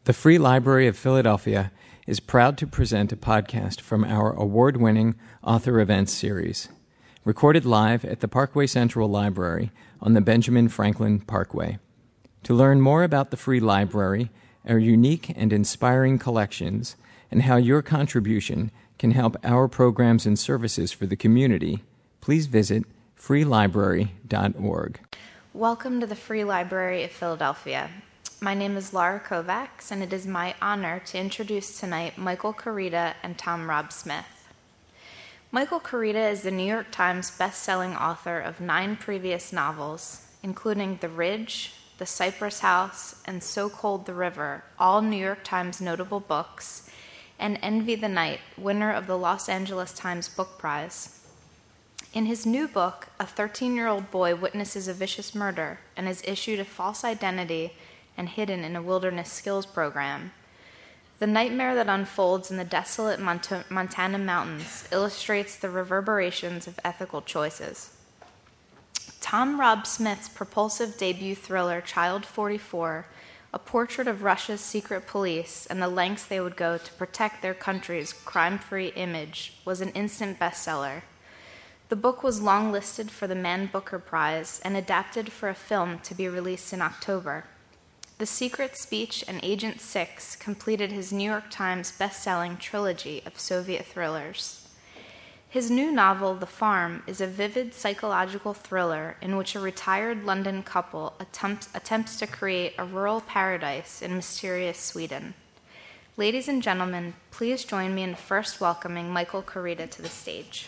The Free Library of Philadelphia is proud to present a podcast from our award-winning Author Events series, recorded live at the Parkway Central Library on the Benjamin Franklin Parkway. To learn more about the Free Library, our unique and inspiring collections, and how your contribution can help our programs and services for the community, please visit freelibrary.org. Welcome to the Free Library of Philadelphia. My name is Laura Kovacs, and it is my honor to introduce tonight Michael Kurita and Tom Robb-Smith. Michael Kurita is the New York Times best-selling author of 9 previous novels, including The Ridge, The Cypress House, and So Cold the River, all New York Times notable books, and Envy the Night, winner of the Los Angeles Times Book Prize. In his new book, a 13-year-old boy witnesses a vicious murder and is issued a false identity and hidden in a wilderness skills program. The nightmare that unfolds in the desolate Montana mountains illustrates the reverberations of ethical choices. Tom Robb-Smith's propulsive debut thriller, Child 44, a portrait of Russia's secret police and the lengths they would go to protect their country's crime-free image, was an instant bestseller. The book was long-listed for the Man Booker Prize and adapted for a film to be released in October. The Secret Speech and Agent 6 completed his New York Times best-selling trilogy of Soviet thrillers. His new novel, The Farm, is a vivid psychological thriller in which a retired London couple attempts to create a rural paradise in mysterious Sweden. Ladies and gentlemen, please join me in first welcoming Michael Kurita to the stage.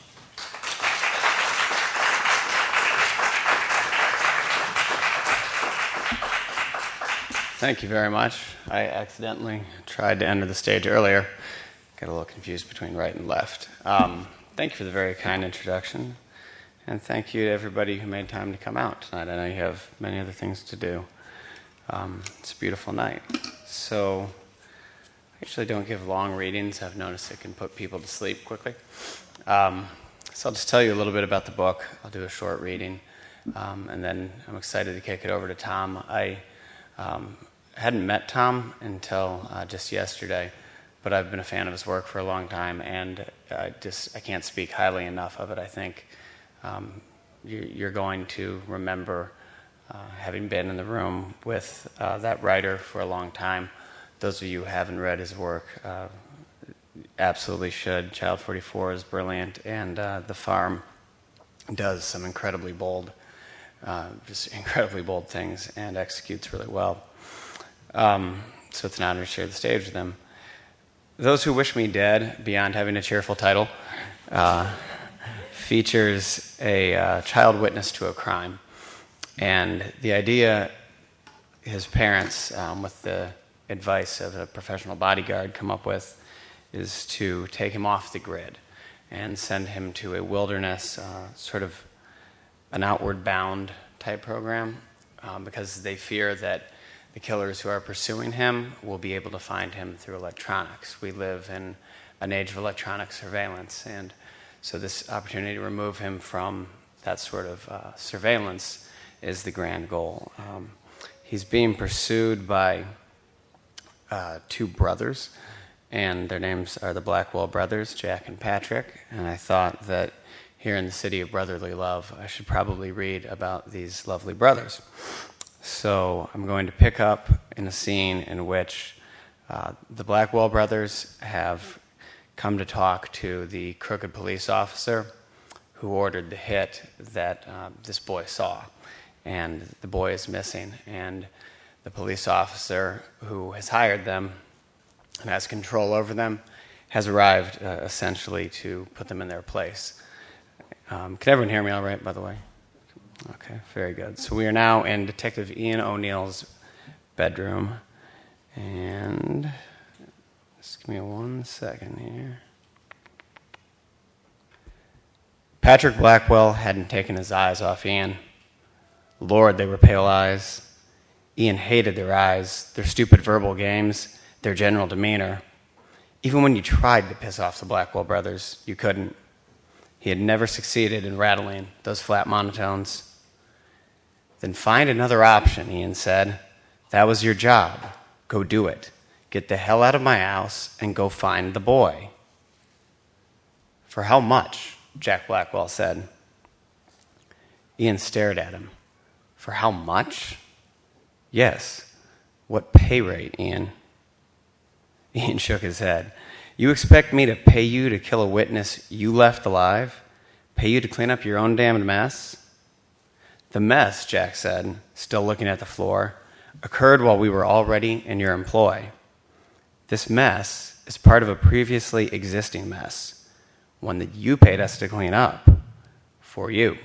Thank you very much. I accidentally tried to enter the stage earlier. Got a little confused between right and left. Thank you for the very kind introduction. And thank you to everybody who made time to come out tonight. I know you have many other things to do. It's a beautiful night. So I usually don't give long readings. I've noticed it can put people to sleep quickly. So I'll just tell you a little bit about the book. I'll do a short reading. And then I'm excited to kick it over to Tom. I hadn't met Tom until just yesterday, but I've been a fan of his work for a long time, and I can't speak highly enough of it. I think you're going to remember having been in the room with that writer for a long time. Those of you who haven't read his work absolutely should. Child 44 is brilliant, and The Farm does some incredibly bold things and executes really well. So it's an honor to share the stage with them. Those Who Wish Me Dead, beyond having a cheerful title, features a child witness to a crime. And the idea his parents, with the advice of a professional bodyguard, come up with is to take him off the grid and send him to a wilderness, sort of an outward bound type program, because they fear that the killers who are pursuing him will be able to find him through electronics. We live in an age of electronic surveillance, and so this opportunity to remove him from that sort of surveillance is the grand goal. He's being pursued by 2 brothers, and their names are the Blackwell brothers, Jack and Patrick, and I thought that here in the city of brotherly love, I should probably read about these lovely brothers. So I'm going to pick up in a scene in which the Blackwell brothers have come to talk to the crooked police officer who ordered the hit that this boy saw. And the boy is missing. And the police officer who has hired them and has control over them has arrived essentially to put them in their place. Can everyone hear me all right, by the way? Okay, very good. So we are now in Detective Ian O'Neill's bedroom. And just give me 1 second here. Patrick Blackwell hadn't taken his eyes off Ian. Lord, they were pale eyes. Ian hated their eyes, their stupid verbal games, their general demeanor. Even when you tried to piss off the Blackwell brothers, you couldn't. He had never succeeded in rattling those flat monotones. Then find another option, Ian said. That was your job. Go do it. get the hell out of my house and go find the boy. For how much? Jack Blackwell said. Ian stared at him. For how much? Yes. What pay rate, Ian? Ian shook his head. You expect me to pay you to kill a witness you left alive? Pay you to clean up your own damned mess? The mess, Jack said, still looking at the floor, occurred while we were already in your employ. This mess is part of a previously existing mess, one that you paid us to clean up for you.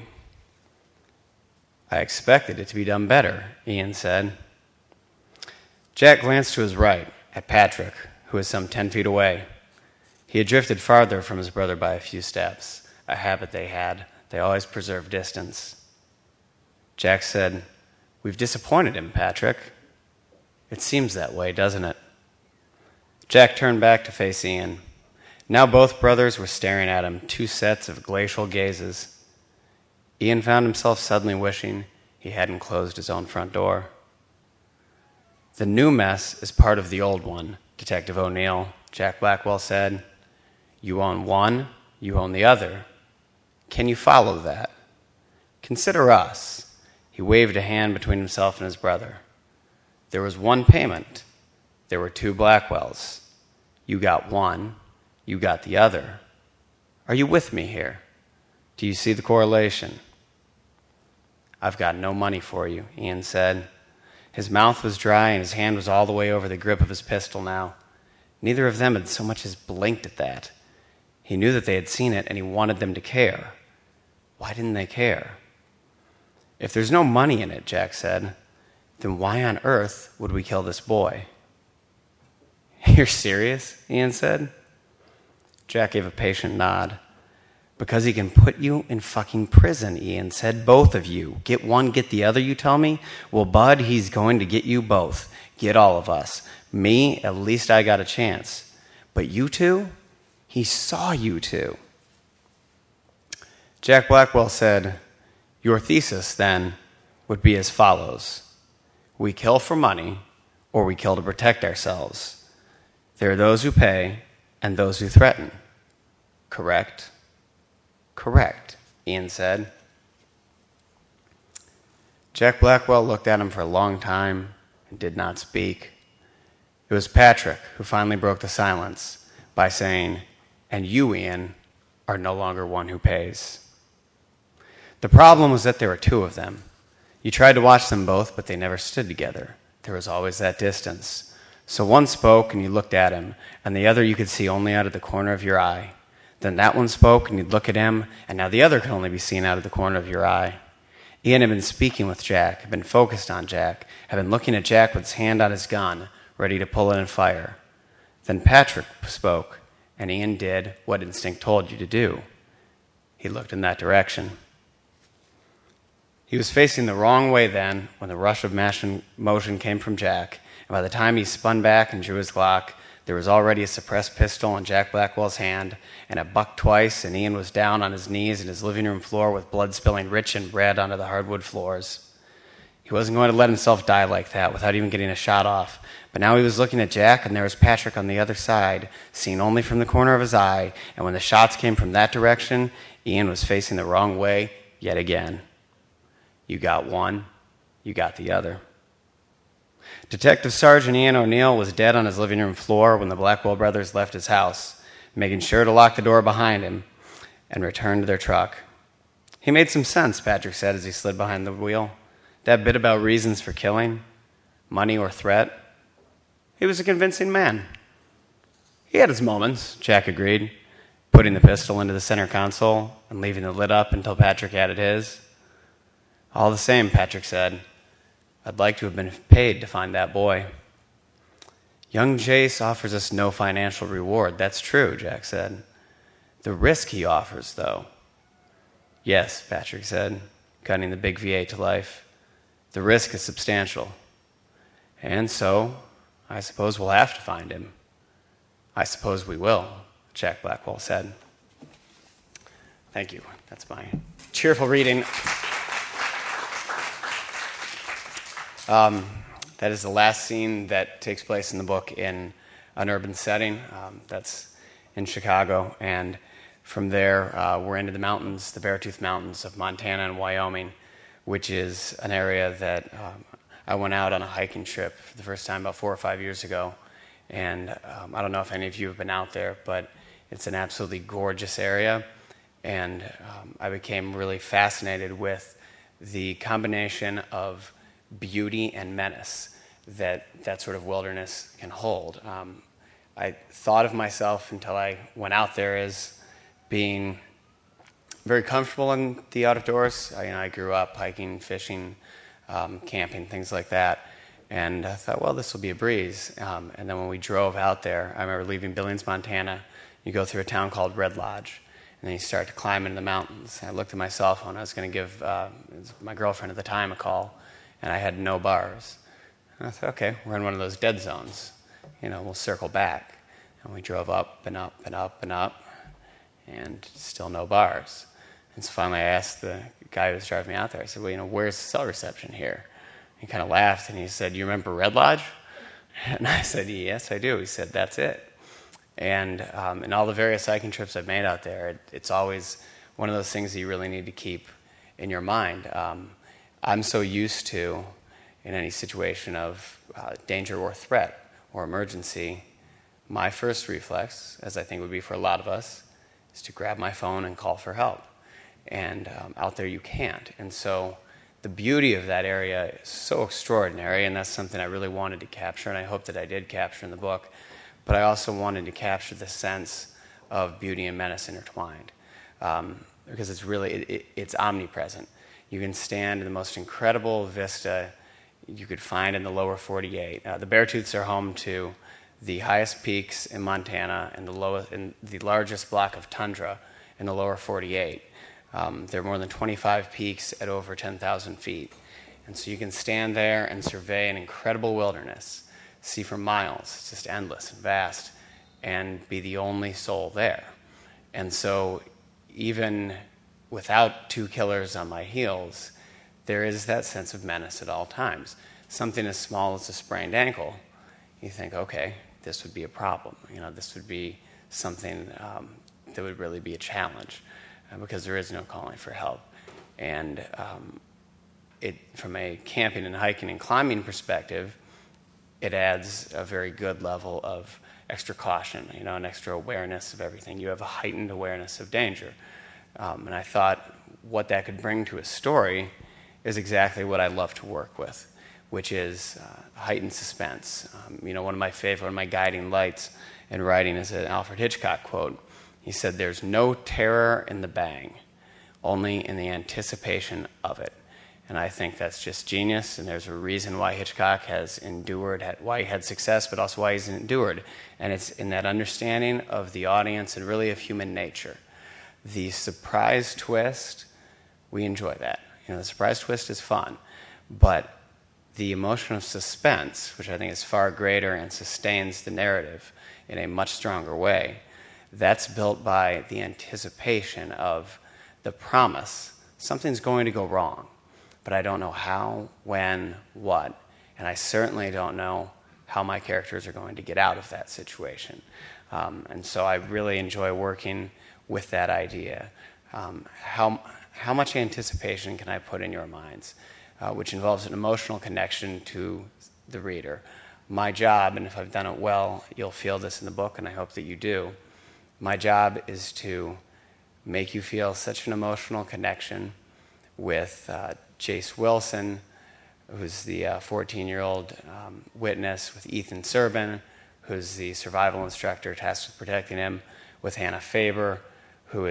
I expected it to be done better, Ian said. Jack glanced to his right at Patrick, who was some 10 feet away. He had drifted farther from his brother by a few steps, a habit they had. They always preserved distance. Jack said, We've disappointed him, Patrick. It seems that way, doesn't it? Jack turned back to face Ian. Now both brothers were staring at him, two sets of glacial gazes. Ian found himself suddenly wishing he hadn't closed his own front door. The new mess is part of the old one, Detective O'Neill, Jack Blackwell said. You own one, you own the other. Can you follow that? Consider us. He waved a hand between himself and his brother. There was one payment. There were two Blackwells. You got one, you got the other. Are you with me here? Do you see the correlation? I've got no money for you, Ian said. His mouth was dry and his hand was all the way over the grip of his pistol now. Neither of them had so much as blinked at that. He knew that they had seen it and he wanted them to care. Why didn't they care? If there's no money in it, Jack said, then why on earth would we kill this boy? You're serious? Ian said. Jack gave a patient nod. Because he can put you in fucking prison, Ian said. Both of you. Get one, get the other, you tell me? Well, Bud, he's going to get you both. Get all of us. Me, at least I got a chance. But you two? He saw you two. Jack Blackwell said, Your thesis, then, would be as follows. We kill for money, or we kill to protect ourselves. There are those who pay and those who threaten. Correct? Correct, Ian said. Jack Blackwell looked at him for a long time and did not speak. It was Patrick who finally broke the silence by saying, And you, Ian, are no longer one who pays. The problem was that there were two of them. You tried to watch them both, but they never stood together. There was always that distance. So one spoke and you looked at him, and the other you could see only out of the corner of your eye. Then that one spoke and you'd look at him, and now the other could only be seen out of the corner of your eye. Ian had been speaking with Jack, had been focused on Jack, had been looking at Jack with his hand on his gun, ready to pull it and fire. Then Patrick spoke, and Ian did what instinct told you to do. He looked in that direction. He was facing the wrong way then when the rush of motion came from Jack, and by the time he spun back and drew his Glock, there was already a suppressed pistol in Jack Blackwell's hand, and it bucked twice, and Ian was down on his knees in his living room floor with blood spilling rich and red onto the hardwood floors. He wasn't going to let himself die like that without even getting a shot off, but now he was looking at Jack, and there was Patrick on the other side, seen only from the corner of his eye, and when the shots came from that direction, Ian was facing the wrong way yet again. You got one, you got the other. Detective Sergeant Ian O'Neill was dead on his living room floor when the Blackwell brothers left his house, making sure to lock the door behind him and return to their truck. He made some sense, Patrick said as he slid behind the wheel. That bit about reasons for killing, money or threat. He was a convincing man. He had his moments, Jack agreed, putting the pistol into the center console and leaving the lid up until Patrick added his. All the same, Patrick said, I'd like to have been paid to find that boy. Young Jace offers us no financial reward. That's true, Jack said. The risk he offers, though. Yes, Patrick said, cutting the big V8 to life. The risk is substantial. And so, I suppose we'll have to find him. I suppose we will, Jack Blackwell said. Thank you. That's my cheerful reading. That is the last scene that takes place in the book in an urban setting. That's in Chicago. And from there, we're into the mountains, the Beartooth Mountains of Montana and Wyoming, which is an area that I went out on a hiking trip for the first time about 4 or 5 years ago. And I don't know if any of you have been out there, but it's an absolutely gorgeous area. And I became really fascinated with the combination of beauty and menace that sort of wilderness can hold. I thought of myself until I went out there as being very comfortable in the outdoors. I grew up hiking, fishing, camping, things like that. And I thought, well, this will be a breeze. And then when we drove out there, I remember leaving Billings, Montana. You go through a town called Red Lodge, and then you start to climb into the mountains. I looked at my cell phone. I was going to give my girlfriend at the time a call, and I had no bars. And I thought, okay, we're in one of those dead zones. We'll circle back. And we drove up and up and up and up, and still no bars. And so finally I asked the guy who was driving me out there, I said, well, where's the cell reception here? He kind of laughed, and he said, you remember Red Lodge? And I said, yes, I do. He said, that's it. And in all the various hiking trips I've made out there, it's always one of those things that you really need to keep in your mind. I'm so used to, in any situation of danger or threat or emergency, my first reflex, as I think would be for a lot of us, is to grab my phone and call for help. And out there you can't. And so the beauty of that area is so extraordinary, and that's something I really wanted to capture, and I hope that I did capture in the book. But I also wanted to capture the sense of beauty and menace intertwined, because it's really, it's omnipresent. You can stand in the most incredible vista you could find in the lower 48. The Beartooths are home to the highest peaks in Montana and the largest block of tundra in the lower 48. There are more than 25 peaks at over 10,000 feet. And so you can stand there and survey an incredible wilderness, see for miles, just endless and vast, and be the only soul there. And so even without two killers on my heels, there is that sense of menace at all times. Something as small as a sprained ankle, you think, okay, this would be a problem. This would be something that would really be a challenge, because there is no calling for help. And from a camping and hiking and climbing perspective, it adds a very good level of extra caution, an extra awareness of everything. You have a heightened awareness of danger. And I thought what that could bring to a story is exactly what I love to work with, which is heightened suspense. One of my guiding lights in writing is an Alfred Hitchcock quote. He said, "There's no terror in the bang, only in the anticipation of it." And I think that's just genius, and there's a reason why Hitchcock has endured, why he had success, but also why he's endured. And it's in that understanding of the audience and really of human nature. The surprise twist, we enjoy that. The surprise twist is fun, but the emotion of suspense, which I think is far greater and sustains the narrative in a much stronger way, that's built by the anticipation of the promise. Something's going to go wrong, but I don't know how, when, what, and I certainly don't know how my characters are going to get out of that situation. And so I really enjoy working with that idea. How much anticipation can I put in your minds, which involves an emotional connection to the reader. My job, and if I've done it well, you'll feel this in the book, and I hope that you do, my job is to make you feel such an emotional connection with Jace Wilson, who's the 14-year-old witness, with Ethan Serban, who's the survival instructor tasked with protecting him, with Hannah Faber, who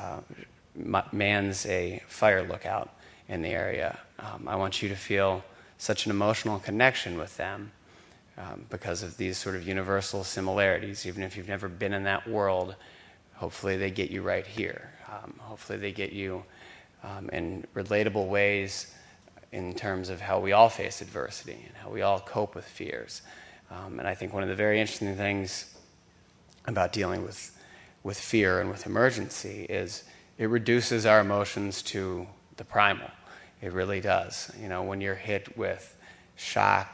mans a fire lookout in the area. I want you to feel such an emotional connection with them because of these sort of universal similarities. Even if you've never been in that world, hopefully they get you right here. Hopefully they get you in relatable ways in terms of how we all face adversity and how we all cope with fears. And I think one of the very interesting things about dealing with fear and with emergency is it reduces our emotions to the primal. It really does. When you're hit with shock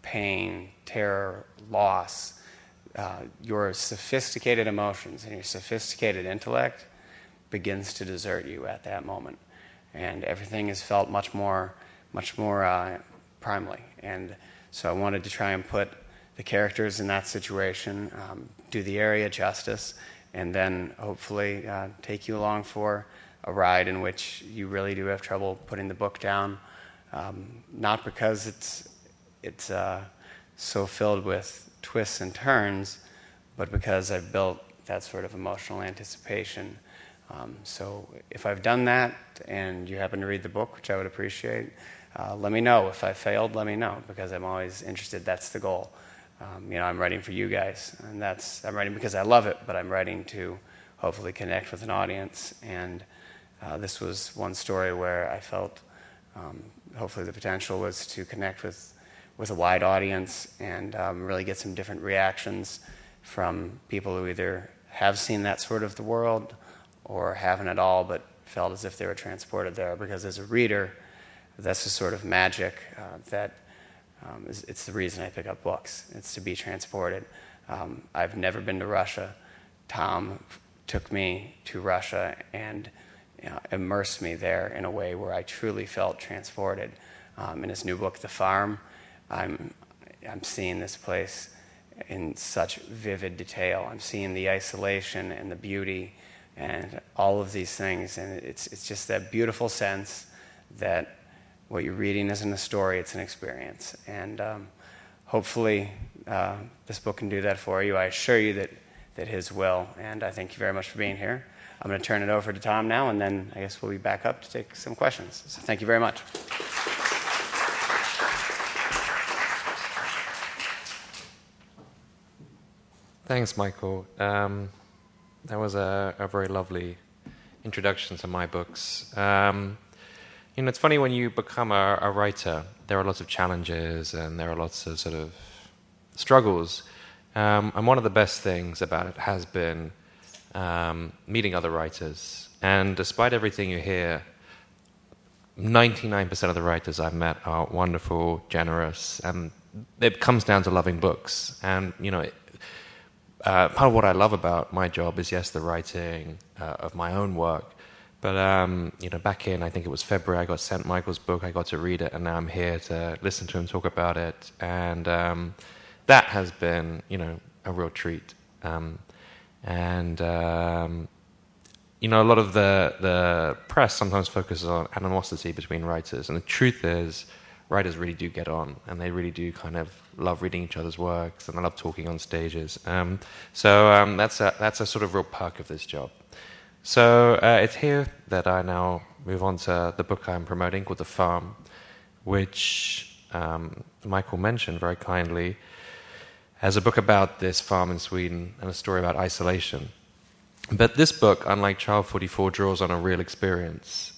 pain, terror, loss, your sophisticated emotions and your sophisticated intellect begins to desert you at that moment. And everything is felt much more primally. And so I wanted to try and put the characters in that situation, do the area justice, and then hopefully take you along for a ride in which you really do have trouble putting the book down. Not because it's so filled with twists and turns, but because I've built that sort of emotional anticipation. So if I've done that and you happen to read the book, which I would appreciate, let me know. If I failed, let me know, because I'm always interested. That's the goal. I'm writing for you guys, and I'm writing because I love it, but I'm writing to hopefully connect with an audience. And this was one story where I felt hopefully the potential was to connect with a wide audience and really get some different reactions from people who either have seen that sort of the world or haven't at all, but felt as if they were transported there. Because as a reader, that's the sort of magic it's the reason I pick up books. It's to be transported. I've never been to Russia. Tom took me to Russia and immersed me there in a way where I truly felt transported. In his new book, The Farm, I'm seeing this place in such vivid detail. I'm seeing the isolation and the beauty and all of these things, and it's just that beautiful sense that what you're reading isn't a story, it's an experience. And hopefully this book can do that for you. I assure you that his will, and I thank you very much for being here. I'm going to turn it over to Tom now, and then I guess we'll be back up to take some questions. So thank you very much. Thanks, Michael. That was a very lovely introduction to my books. It's funny when you become a writer, there are lots of challenges and there are lots of sort of struggles. And one of the best things about it has been meeting other writers. And despite everything you hear, 99% of the writers I've met are wonderful, generous, and it comes down to loving books. And, part of what I love about my job is, yes, the writing of my own work. But, back in, I think it was February, I got sent Michael's book, I got to read it, and now I'm here to listen to him talk about it. And that has been, a real treat. A lot of the press sometimes focuses on animosity between writers. And the truth is, writers really do get on, and they really do kind of love reading each other's works, and they love talking on stages. So that's a sort of real perk of this job. So it's here that I now move on to the book I'm promoting called The Farm, which Michael mentioned very kindly as a book about this farm in Sweden and a story about isolation. But this book, unlike Child 44, draws on a real experience.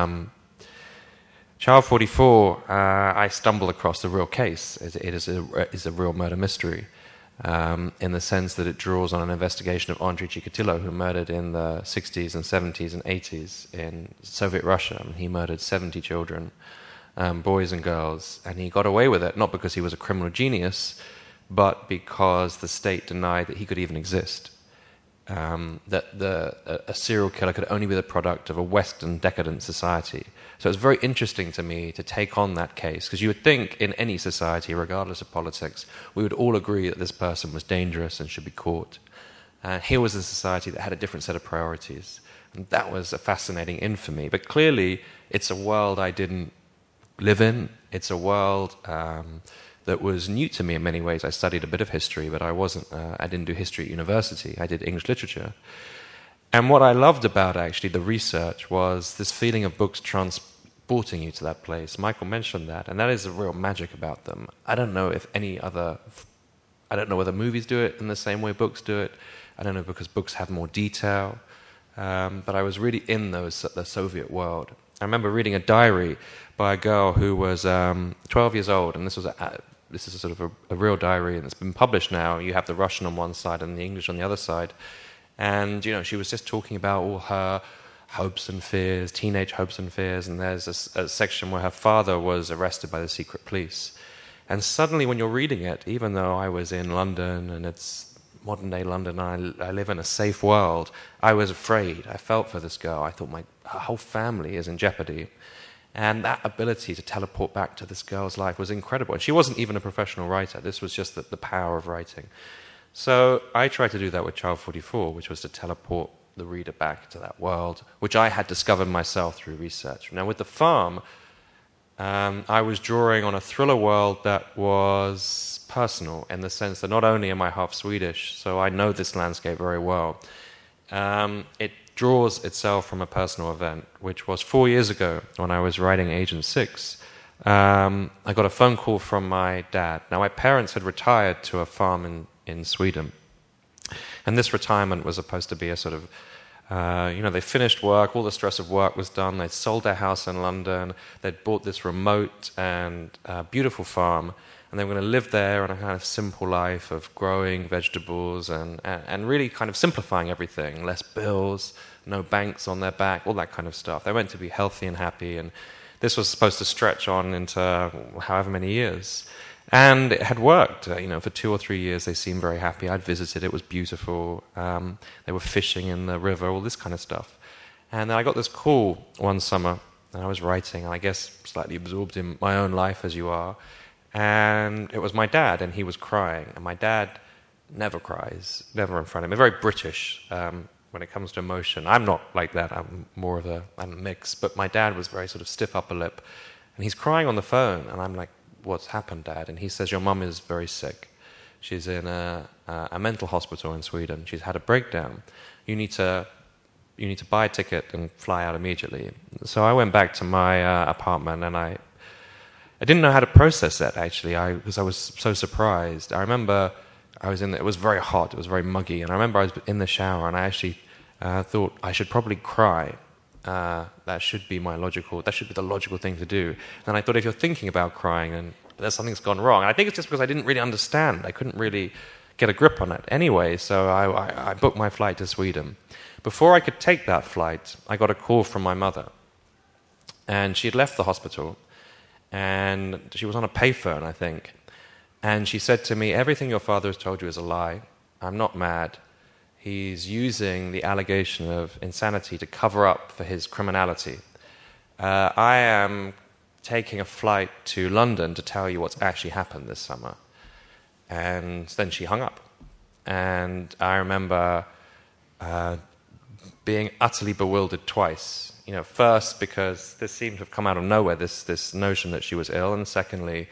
Child 44, I stumbled across a real case. It is a real murder mystery. In the sense that it draws on an investigation of Andrei Chikatilo, who murdered in the 60s and 70s and 80s in Soviet Russia. He murdered 70 children, boys and girls, and he got away with it, not because he was a criminal genius, but because the state denied that he could even exist. That a serial killer could only be the product of a Western decadent society. So it's very interesting to me to take on that case, because you would think in any society, regardless of politics, we would all agree that this person was dangerous and should be caught. Here was a society that had a different set of priorities. And that was a fascinating in for me. But clearly, it's a world I didn't live in. It's a world that was new to me in many ways. I studied a bit of history, but I didn't do history at university. I did English literature. And what I loved about actually the research was this feeling of books transporting you to that place. Michael mentioned that, and that is the real magic about them. I don't know whether movies do it in the same way books do it. I don't know, because books have more detail. But I was really in the Soviet world. I remember reading a diary by a girl who was 12 years old, and this is a sort of a real diary, and it's been published now. You have the Russian on one side and the English on the other side. And, she was just talking about all her hopes and fears, teenage hopes and fears, and there's a section where her father was arrested by the secret police. And suddenly when you're reading it, even though I was in London and it's modern-day London, I live in a safe world, I was afraid. I felt for this girl. I thought her whole family is in jeopardy. And that ability to teleport back to this girl's life was incredible. And she wasn't even a professional writer. This was just the power of writing. So I tried to do that with Child 44, which was to teleport the reader back to that world, which I had discovered myself through research. Now, with The Farm, I was drawing on a thriller world that was personal in the sense that not only am I half Swedish, so I know this landscape very well, it draws itself from a personal event, which was 4 years ago when I was writing Agent 6. I got a phone call from my dad. Now, my parents had retired to a farm in Sweden, and this retirement was supposed to be a sort of they finished work, all the stress of work was done, they'd sold their house in London, they'd bought this remote and beautiful farm, and they were going to live there on a kind of simple life of growing vegetables and really kind of simplifying everything, less bills, no banks on their back, all that kind of stuff. They were meant to be healthy and happy, and this was supposed to stretch on into however many years. And it had worked. For 2 or 3 years, they seemed very happy. I'd visited. It was beautiful. They were fishing in the river, all this kind of stuff. And then I got this call one summer, and I was writing, and I guess slightly absorbed in my own life, as you are. And it was my dad, and he was crying. And my dad never cries, never in front of me. Very British when it comes to emotion. I'm not like that. I'm more of I'm a mix. But my dad was very sort of stiff upper lip. And he's crying on the phone, and I'm like, "What's happened, Dad?" And he says, "Your mum is very sick. She's in a mental hospital in Sweden. She's had a breakdown. You need to buy a ticket and fly out immediately." So I went back to my apartment, and I didn't know how to process that, actually, because I was so surprised. I remember it was very hot, it was very muggy, and I remember I was in the shower, and I actually thought I should probably cry. That should be the logical thing to do. And I thought, if you're thinking about crying, then there's something's gone wrong. And I think it's just because I didn't really understand. I couldn't really get a grip on it. Anyway, so I booked my flight to Sweden. Before I could take that flight, I got a call from my mother. And she had left the hospital, and she was on a payphone, I think. And she said to me, "Everything your father has told you is a lie. I'm not mad. He's using the allegation of insanity to cover up for his criminality. I am taking a flight to London to tell you what's actually happened this summer." And then she hung up. And I remember being utterly bewildered twice. First because this seemed to have come out of nowhere, this notion that she was ill, and secondly,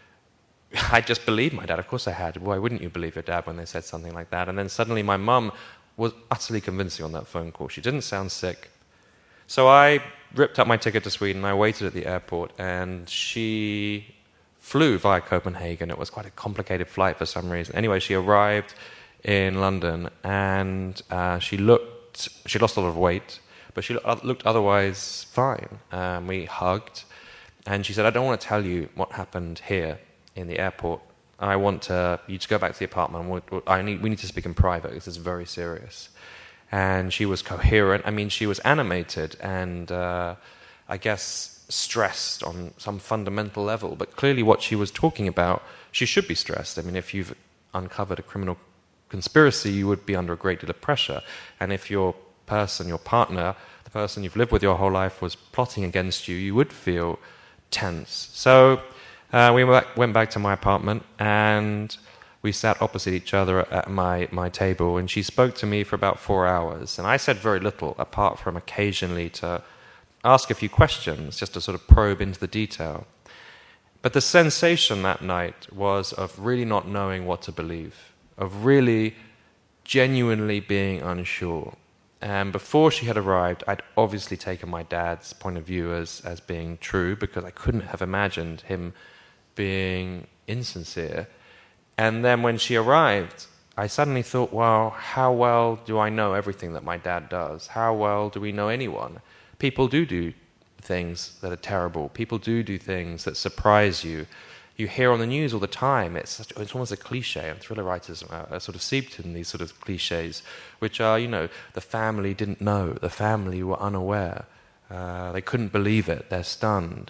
I just believed my dad. Of course I had. Why wouldn't you believe your dad when they said something like that? And then suddenly my mum was utterly convincing on that phone call. She didn't sound sick. So I ripped up my ticket to Sweden. I waited at the airport, and she flew via Copenhagen. It was quite a complicated flight for some reason. Anyway, she arrived in London, and she lost a lot of weight, but she looked otherwise fine. We hugged, and she said, "I don't want to tell you what happened here in the airport. I want you to go back to the apartment. We need to speak in private. This is very serious." And she was coherent. I mean, she was animated and I guess stressed on some fundamental level. But clearly what she was talking about, she should be stressed. I mean, if you've uncovered a criminal conspiracy, you would be under a great deal of pressure. And if your partner, the person you've lived with your whole life, was plotting against you, you would feel tense. So we went back to my apartment, and we sat opposite each other at my table, and she spoke to me for about 4 hours. And I said very little, apart from occasionally to ask a few questions, just to sort of probe into the detail. But the sensation that night was of really not knowing what to believe, of really genuinely being unsure. And before she had arrived, I'd obviously taken my dad's point of view as being true, because I couldn't have imagined him being insincere. And then when she arrived, I suddenly thought, well, how well do I know everything that my dad does? How well do we know anyone? People do things that are terrible. People do things that surprise you. You hear on the news all the time. It's almost a cliche, and thriller writers are sort of seeped in these sort of cliches, which are, the family didn't know, the family were unaware, they couldn't believe it, they're stunned.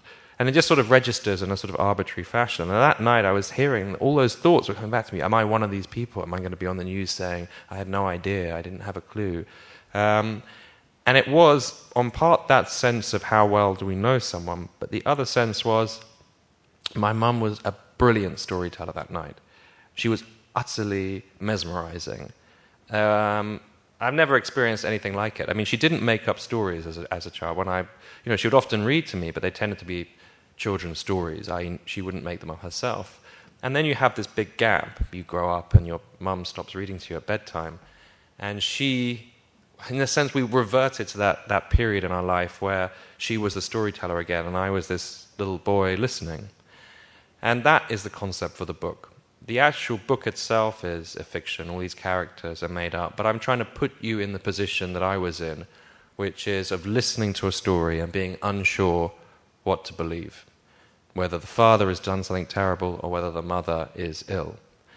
And it just sort of registers in a sort of arbitrary fashion. And that night I was hearing all those thoughts were coming back to me. Am I one of these people? Am I going to be on the news saying, I had no idea, I didn't have a clue? And it was, on part, that sense of how well do we know someone, but the other sense was, my mum was a brilliant storyteller that night. She was utterly mesmerizing. I've never experienced anything like it. I mean, she didn't make up stories as a child. She would often read to me, but they tended to be children's stories. She wouldn't make them up herself. And then you have this big gap. You grow up and your mum stops reading to you at bedtime. And she, in a sense, we reverted to that period in our life where she was the storyteller again and I was this little boy listening. And that is the concept for the book. The actual book itself is a fiction. All these characters are made up. But I'm trying to put you in the position that I was in, which is of listening to a story and being unsure what to believe, whether the father has done something terrible or whether the mother is ill.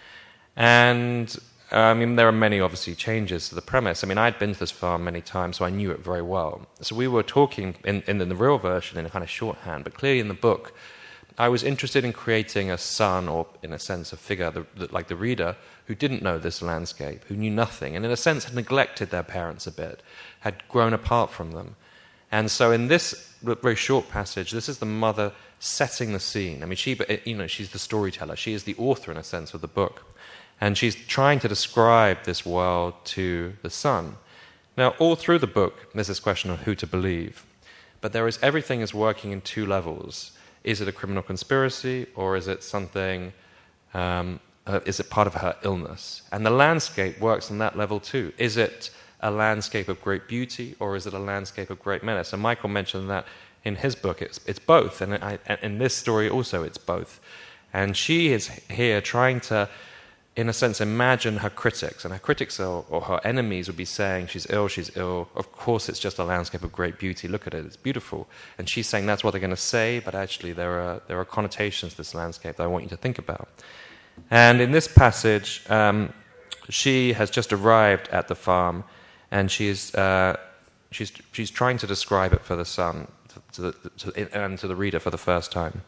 And, there are many, obviously, changes to the premise. I'd been to this farm many times, so I knew it very well. So we were talking in the real version in a kind of shorthand, but clearly in the book, I was interested in creating a son, or in a sense a figure, like the reader, who didn't know this landscape, who knew nothing, and in a sense had neglected their parents a bit, had grown apart from them. And so in this very short passage, this is the mother setting the scene. She's the storyteller. She is the author, in a sense, of the book. And she's trying to describe this world to the son. Now, all through the book, there's this question of who to believe. But everything is working in two levels. Is it a criminal conspiracy, or is it something, is it part of her illness? And the landscape works on that level too. Is it a landscape of great beauty, or is it a landscape of great menace? And Michael mentioned that in his book, it's both. And in this story also, it's both. And she is here trying to, in a sense, imagine her critics. And her critics or her enemies would be saying, she's ill. Of course, it's just a landscape of great beauty. Look at it, it's beautiful. And she's saying that's what they're going to say, but actually there are connotations to this landscape that I want you to think about. And in this passage, she has just arrived at the farm, and she's trying to describe it for the son and to the reader for the first time.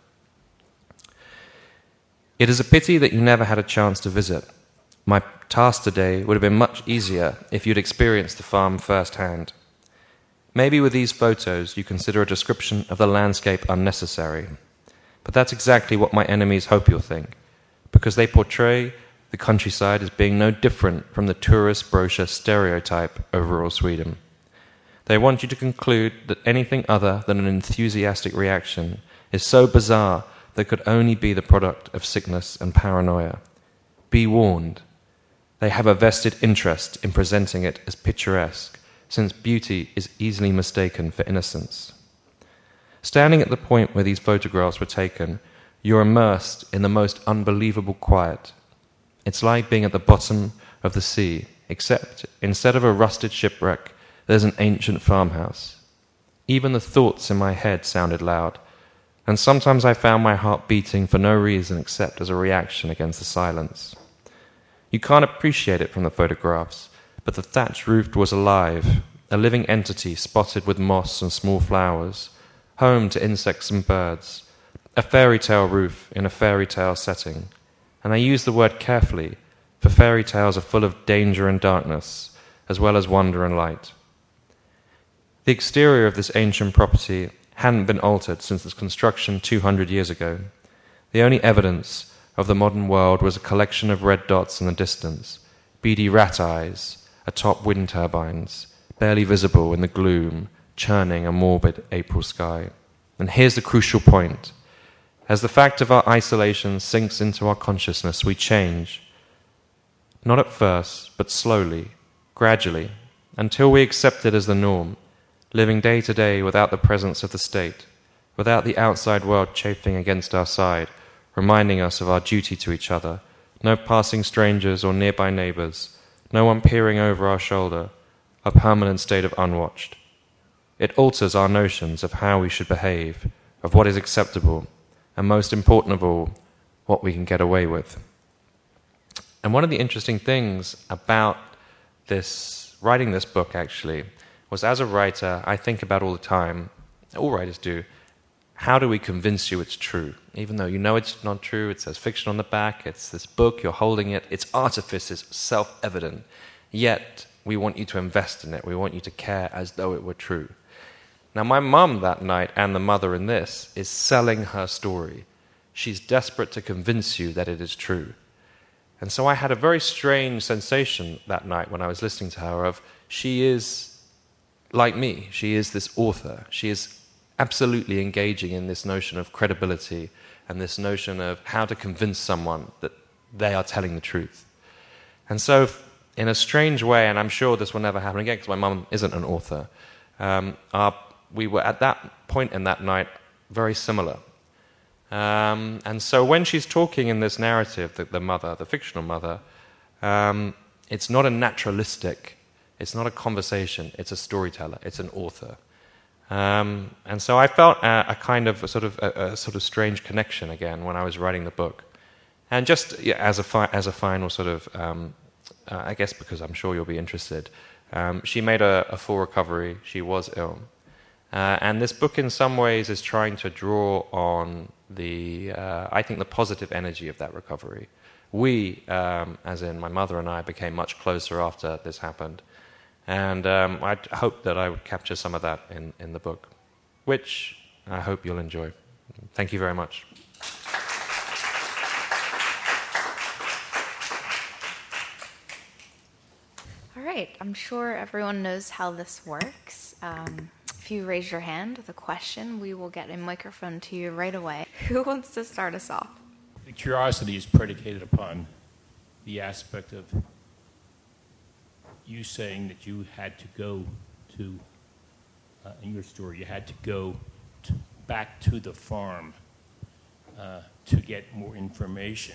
It is a pity that you never had a chance to visit. My task today would have been much easier if you'd experienced the farm firsthand. Maybe with these photos you consider a description of the landscape unnecessary. But that's exactly what my enemies hope you'll think, because they portray the countryside as being no different from the tourist brochure stereotype of rural Sweden. They want you to conclude that anything other than an enthusiastic reaction is so bizarre that could only be the product of sickness and paranoia. Be warned. They have a vested interest in presenting it as picturesque, since beauty is easily mistaken for innocence. Standing at the point where these photographs were taken, you're immersed in the most unbelievable quiet. It's like being at the bottom of the sea, except instead of a rusted shipwreck, there's an ancient farmhouse. Even the thoughts in my head sounded loud, and sometimes I found my heart beating for no reason except as a reaction against the silence. You can't appreciate it from the photographs, but the thatched roof was alive, a living entity spotted with moss and small flowers, home to insects and birds, a fairy tale roof in a fairy tale setting. And I use the word carefully, for fairy tales are full of danger and darkness, as well as wonder and light. The exterior of this ancient property hadn't been altered since its construction 200 years ago. The only evidence of the modern world was a collection of red dots in the distance, beady rat eyes atop wind turbines, barely visible in the gloom, churning a morbid April sky. And here's the crucial point. As the fact of our isolation sinks into our consciousness, we change. Not at first, but slowly, gradually, until we accept it as the norm, living day to day without the presence of the state, without the outside world chafing against our side, reminding us of our duty to each other, no passing strangers or nearby neighbors, no one peering over our shoulder, a permanent state of unwatched. It alters our notions of how we should behave, of what is acceptable, and most important of all, what we can get away with. And one of the interesting things about writing this book, actually, was as a writer, I think about all the time, all writers do, how do we convince you it's true? Even though you know it's not true, it says fiction on the back, it's this book, you're holding it, it's artifice, it's self-evident. Yet, we want you to invest in it, we want you to care as though it were true. Now, my mum that night, and the mother in this, is selling her story. She's desperate to convince you that it is true. And so I had a very strange sensation that night when I was listening to her of, she is like me, she is this author, she is absolutely engaging in this notion of credibility and this notion of how to convince someone that they are telling the truth. And so, in a strange way, and I'm sure this will never happen again because my mum isn't an author, we were at that point in that night very similar. And so when she's talking in this narrative, the mother, the fictional mother, it's not a naturalistic, it's not a conversation, it's a storyteller, it's an author. And so I felt a sort of strange connection again when I was writing the book. And just as a final sort of, I guess because I'm sure you'll be interested, she made a full recovery, she was ill. And this book in some ways is trying to draw on I think the positive energy of that recovery. We, as in my mother and I, became much closer after this happened. And I hope that I would capture some of that in the book, which I hope you'll enjoy. Thank you very much. All right, I'm sure everyone knows how this works. If you raise your hand with a question, we will get a microphone to you right away. Who wants to start us off? The curiosity is predicated upon the aspect of you saying that you had to go to, in your story, you had to go back to the farm to get more information.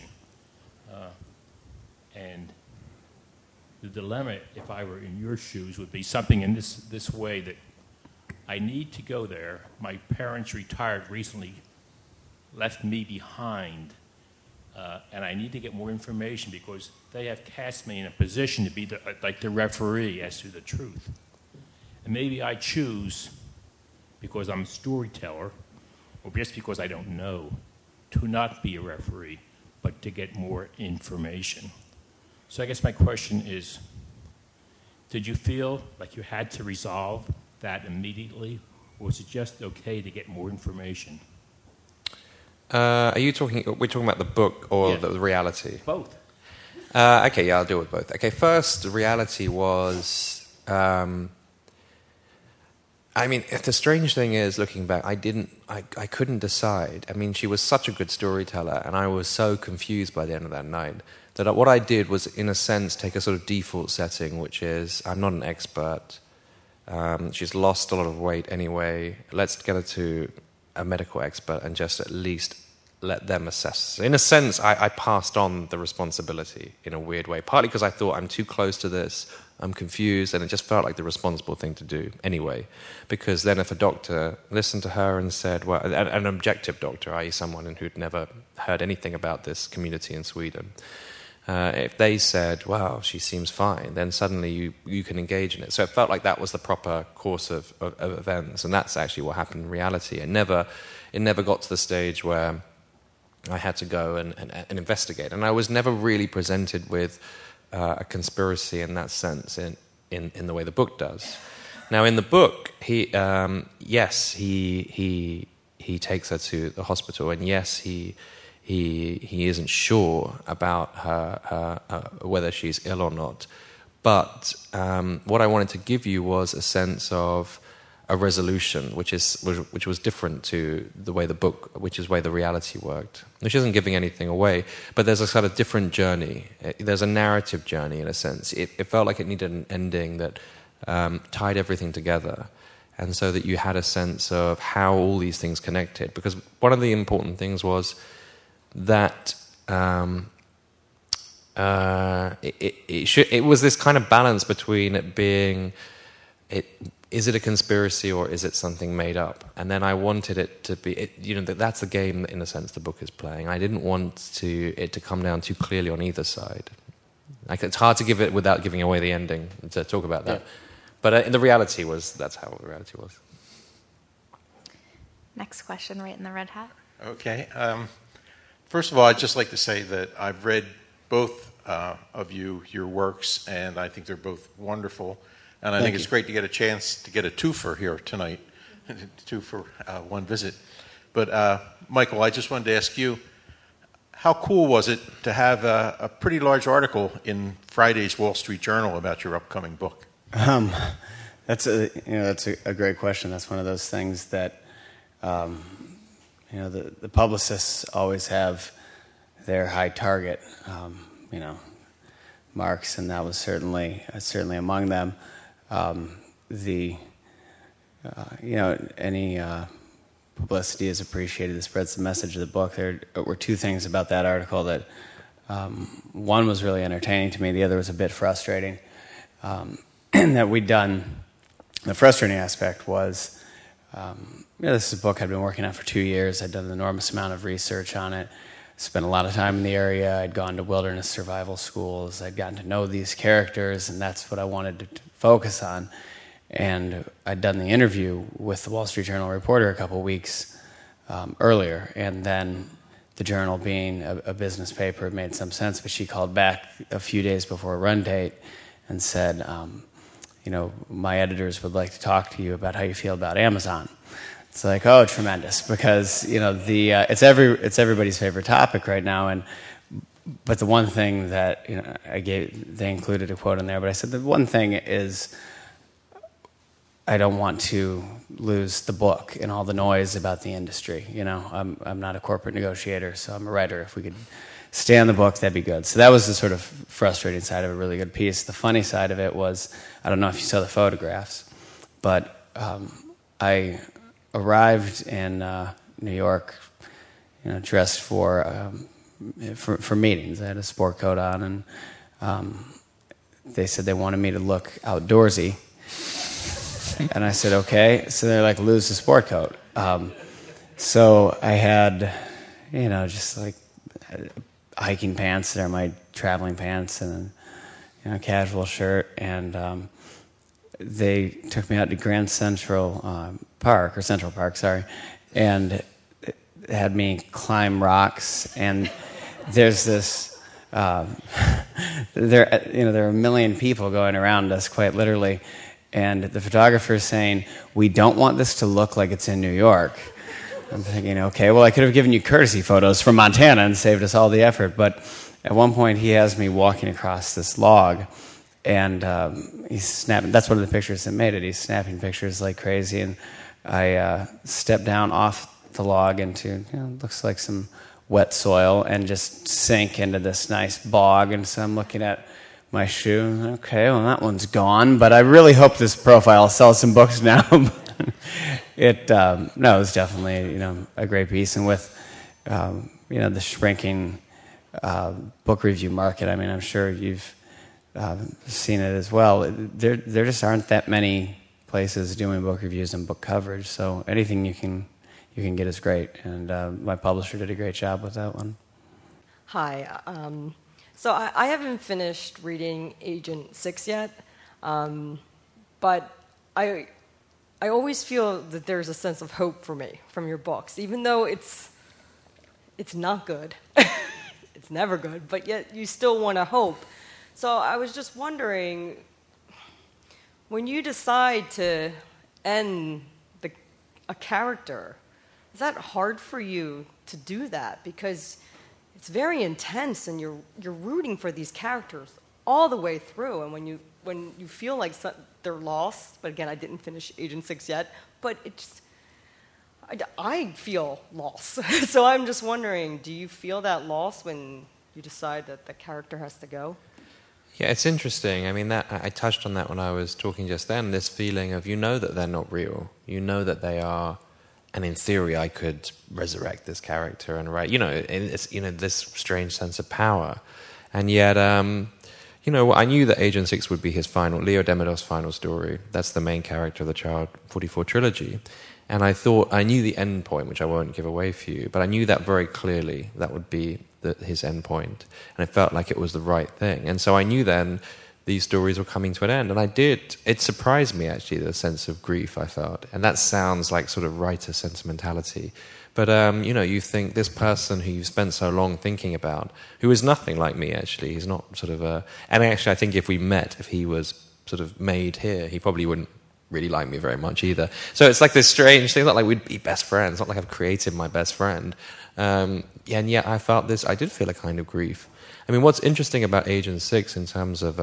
And the dilemma, if I were in your shoes, would be something in this way that I need to go there. My parents retired recently, left me behind, and I need to get more information because they have cast me in a position to be like the referee as to the truth. And maybe I choose, because I'm a storyteller, or just because I don't know, to not be a referee, but to get more information. So I guess my question is, did you feel like you had to resolve that immediately, or was it just okay to get more information? We're talking about the book or the reality? Both. Okay, yeah, I'll deal with both. Okay, first, the reality was, the strange thing is, looking back, I couldn't decide. I mean, she was such a good storyteller, and I was so confused by the end of that night, that what I did was, in a sense, take a sort of default setting, which is, I'm not an expert. She's lost a lot of weight anyway. Let's get her to a medical expert and just at least let them assess. In a sense, I passed on the responsibility in a weird way, partly because I thought I'm too close to this, I'm confused, and it just felt like the responsible thing to do anyway. Because then if a doctor listened to her and said, well, an objective doctor, i.e. someone who'd never heard anything about this community in Sweden, if they said, well, she seems fine, then suddenly you can engage in it. So it felt like that was the proper course of events, and that's actually what happened in reality. It never got to the stage where I had to go and investigate. And I was never really presented with a conspiracy in that sense, in the way the book does. Now, in the book, he takes her to the hospital, and yes, he isn't sure about her whether she's ill or not. But what I wanted to give you was a sense of a resolution, which was different to the way the book, which is the way the reality worked. Which isn't giving anything away, but there's a sort of different journey. There's a narrative journey in a sense. It felt like it needed an ending that tied everything together, and so that you had a sense of how all these things connected. Because one of the important things was that it was this kind of balance between it being, is it a conspiracy or is it something made up? And then I wanted it to be, that's the game in a sense the book is playing. I didn't want it to come down too clearly on either side. Like, it's hard to give it without giving away the ending, to talk about that. Yeah. But the reality was, that's how the reality was. Next question, right in the red hat. Okay. First of all, I'd just like to say that I've read both of your works, and I think they're both wonderful. And I think it's great to get a chance to get a twofer here tonight, two for one visit. But Michael, I just wanted to ask you, how cool was it to have a pretty large article in Friday's Wall Street Journal about your upcoming book? That's a great question. That's one of those things that the publicists always have their high target, marks, and that was certainly among them. Any publicity is appreciated. It spreads the message of the book. There were two things about that article that one was really entertaining to me. The other was a bit frustrating. That we'd done. The frustrating aspect was, this is a book I'd been working on for 2 years. I'd done an enormous amount of research on it, spent a lot of time in the area. I'd gone to wilderness survival schools. I'd gotten to know these characters, and that's what I wanted to focus on. And I'd done the interview with the Wall Street Journal reporter a couple weeks earlier, and then the Journal, being a business paper, it made some sense, but she called back a few days before a run date and said, my editors would like to talk to you about how you feel about Amazon. It's like, oh, tremendous, because it's everybody's favorite topic right now. But the one thing that they included a quote in there, but I said the one thing is, I don't want to lose the book and all the noise about the industry. I'm not a corporate negotiator, so I'm a writer. If we could stay on the book, that'd be good. So that was the sort of frustrating side of a really good piece. The funny side of it was, I don't know if you saw the photographs, but I arrived in New York, dressed for meetings. I had a sport coat on, and they said they wanted me to look outdoorsy. And I said, okay. So they're like, lose the sport coat. So I had, just like hiking pants. They're my traveling pants, and a casual shirt. And they took me out to Grand Central Park, and had me climb rocks. And there's this, there are a million people going around us, quite literally. And the photographer is saying, we don't want this to look like it's in New York. I'm thinking, okay, well, I could have given you courtesy photos from Montana and saved us all the effort. But at one point, he has me walking across this log, and he's snapping. That's one of the pictures that made it. He's snapping pictures like crazy. And I step down off the log into, looks like some wet soil, and just sink into this nice bog. And so I'm looking at my shoe. Okay, well, that one's gone, but I really hope this profile sells some books now. It was definitely a great piece, and with the shrinking book review market. I mean, I'm sure you've seen it as well. There just aren't that many places doing book reviews and book coverage, so anything you can get is great. And my publisher did a great job with that one. Hi. So I haven't finished reading Agent 6 yet, but I always feel that there's a sense of hope for me from your books, even though it's not good. It's never good, but yet you still want to hope. So I was just wondering, when you decide to end a character, is that hard for you to do that? Because it's very intense, and you're rooting for these characters all the way through. And when you feel like they're lost, but again, I didn't finish Agent 6 yet, but I feel lost. So I'm just wondering, do you feel that loss when you decide that the character has to go? Yeah, it's interesting. I mean, I touched on that when I was talking just then. This feeling of that they're not real. That they are. And in theory, I could resurrect this character and write, it's, this strange sense of power. And yet, I knew that Agent 6 would be Leo Demidov's final story. That's the main character of the Child 44 trilogy. And I thought, I knew the end point, which I won't give away for you, but I knew that very clearly, that would be his end point. And it felt like it was the right thing. And so I knew then these stories were coming to an end. And it surprised me actually, the sense of grief I felt. And that sounds like sort of writer sentimentality. But, you think this person who you've spent so long thinking about, who is nothing like me actually, he's not sort of and actually I think if we met, if he was sort of made here, he probably wouldn't really like me very much either. So it's like this strange thing, not like we'd be best friends, not like I've created my best friend. And yet I felt this, I did feel a kind of grief. I mean, what's interesting about Agent 6 in terms of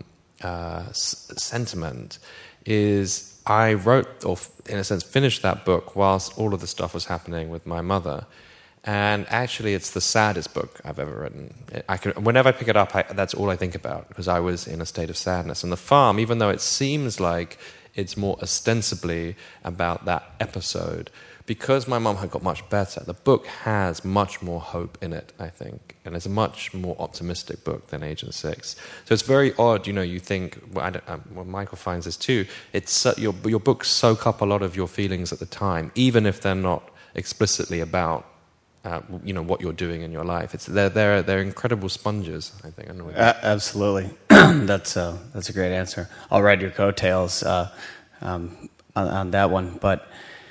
sentiment is I wrote, or in a sense finished that book whilst all of the stuff was happening with my mother. And actually it's the saddest book I've ever written. Whenever I pick it up, that's all I think about, because I was in a state of sadness. And The Farm, even though it seems like it's more ostensibly about that episode, because my mum had got much better, the book has much more hope in it, I think. And it's a much more optimistic book than Agent 6. So it's very odd, you think, well, Michael finds this too, it's your books soak up a lot of your feelings at the time, even if they're not explicitly about what you're doing in your life. They're incredible sponges, I think. I don't know absolutely. That's a great answer. I'll ride your coattails on that one, but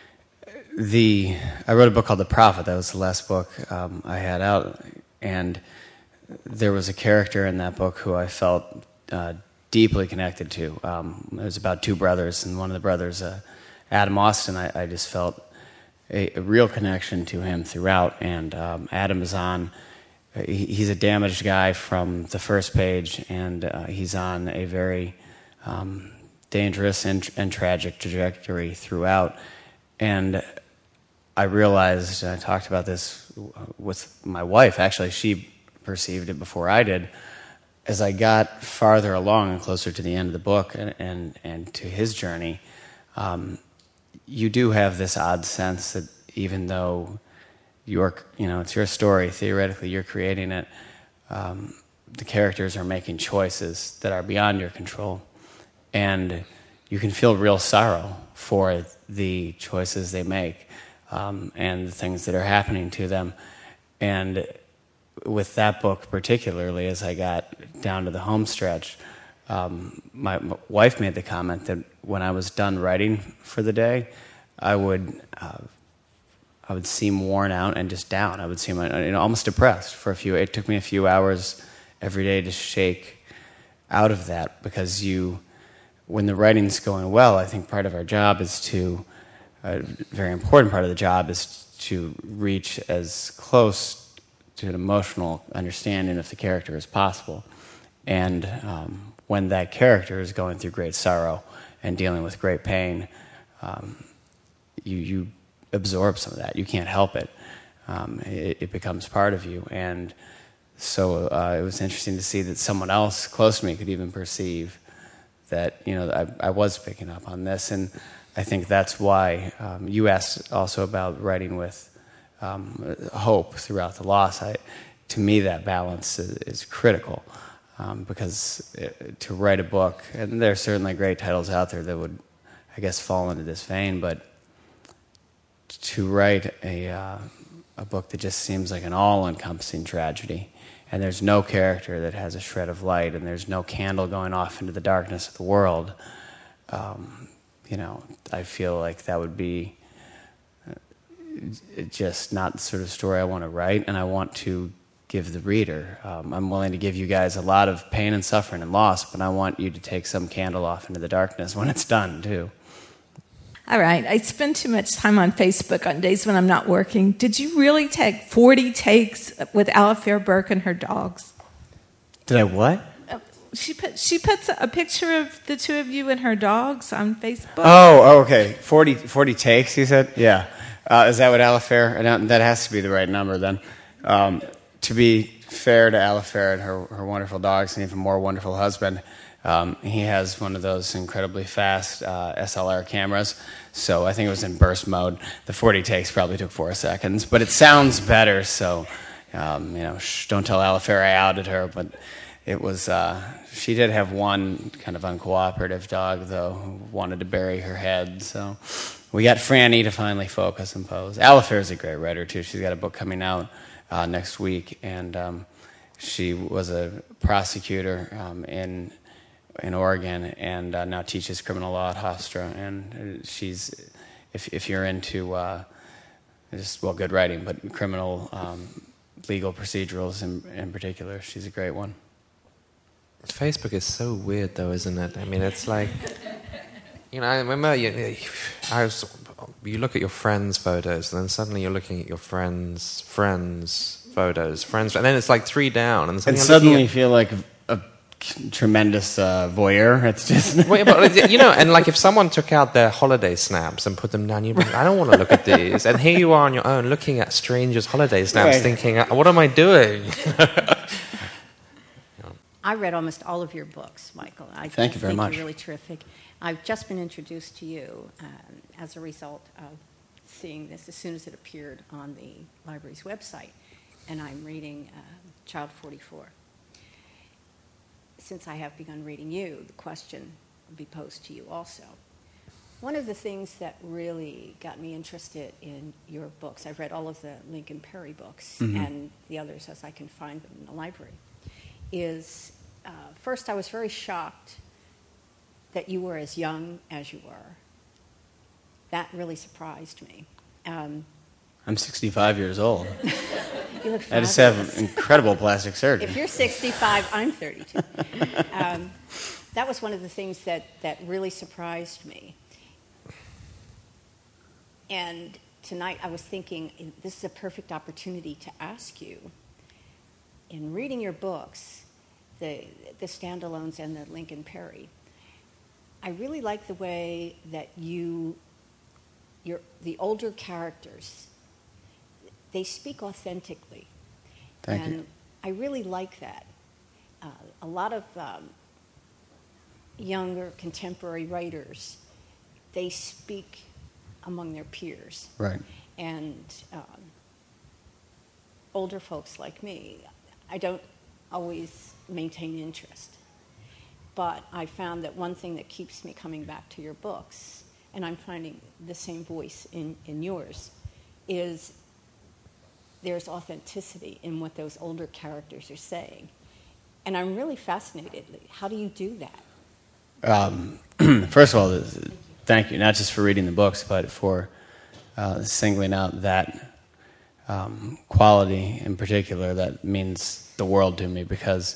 I wrote a book called The Prophet. That was the last book I had out, and there was a character in that book who I felt deeply connected to. It was about two brothers, and one of the brothers, Adam Austin, I just felt a real connection to him throughout. And Adam is on, he's a damaged guy from the first page, and he's on a very dangerous and tragic trajectory throughout. And I realized, and I talked about this with my wife, actually, she perceived it before I did, as I got farther along and closer to the end of the book and to his journey, you do have this odd sense that even though it's your story, theoretically you're creating it, the characters are making choices that are beyond your control. And you can feel real sorrow for the choices they make. And the things that are happening to them. And with that book particularly, as I got down to the home stretch, my wife made the comment that when I was done writing for the day, I would seem worn out and just down. I would seem almost depressed for it took me a few hours every day to shake out of that, because when the writing's going well, I think part of our job is a very important part of the job is to reach as close to an emotional understanding of the character as possible. And when that character is going through great sorrow and dealing with great pain, you absorb some of that. You can't help it. It becomes part of you. And so it was interesting to see that someone else close to me could even perceive that I was picking up on this. And I think that's why you asked also about writing with hope throughout the loss. To me, that balance is critical, because to write a book, and there are certainly great titles out there that would, I guess, fall into this vein, but to write a book that just seems like an all-encompassing tragedy, and there's no character that has a shred of light, and there's no candle going off into the darkness of the world, I feel like that would be just not the sort of story I want to write, and I want to give the reader. I'm willing to give you guys a lot of pain and suffering and loss, but I want you to take some candle off into the darkness when it's done, too. All right. I spend too much time on Facebook on days when I'm not working. Did you really take 40 takes with Alifair Burke and her dogs? Did I what? She puts a picture of the two of you and her dogs on Facebook. Oh, okay. 40 takes, you said? Yeah. Is that what Alifair? That has to be the right number then. To be fair to Alifair and her wonderful dogs and even more wonderful husband, he has one of those incredibly fast SLR cameras. So I think it was in burst mode. The 40 takes probably took 4 seconds, but it sounds better. So, don't tell Alifair I outed her, but it was. She did have one kind of uncooperative dog, though, who wanted to bury her head. So we got Franny to finally focus and pose. Alifair is a great writer, too. She's got a book coming out next week, and she was a prosecutor in in Oregon, and now teaches criminal law at Hofstra. And she's, if you're into good writing, but criminal legal procedurals in particular, she's a great one. Facebook is so weird, though, isn't it? I mean, it's like, I remember you look at your friends' photos, and then suddenly you're looking at your friends' photos, and then it's like 3 down, and suddenly you feel like a tremendous voyeur. It's just and like if someone took out their holiday snaps and put them down, you'd be like, I don't want to look at these. And here you are on your own, looking at strangers' holiday snaps, thinking, what am I doing? I read almost all of your books, Michael. Thank you very much. You're really terrific. I've just been introduced to you as a result of seeing this as soon as it appeared on the library's website, and I'm reading Child 44. Since I have begun reading you, the question will be posed to you also. One of the things that really got me interested in your books, I've read all of the Lincoln Perry books, and the others as I can find them in the library, is first I was very shocked that you were as young as you were. That really surprised me. I'm 65 years old. You look fabulous. I just have incredible plastic surgery. If you're 65, I'm 32. That was one of the things that really surprised me. And tonight I was thinking, this is a perfect opportunity to ask you, in reading your books, the standalones and the Lincoln Perry, I really like the way that the older characters, they speak authentically. Thank you. And I really like that. A lot of younger contemporary writers, they speak among their peers. Right. And older folks like me, I don't always maintain interest. But I found that one thing that keeps me coming back to your books, and I'm finding the same voice in yours, is there's authenticity in what those older characters are saying. And I'm really fascinated. How do you do that? First of all, thank you, not just for reading the books, but for singling out that quality in particular. That means the world to me, because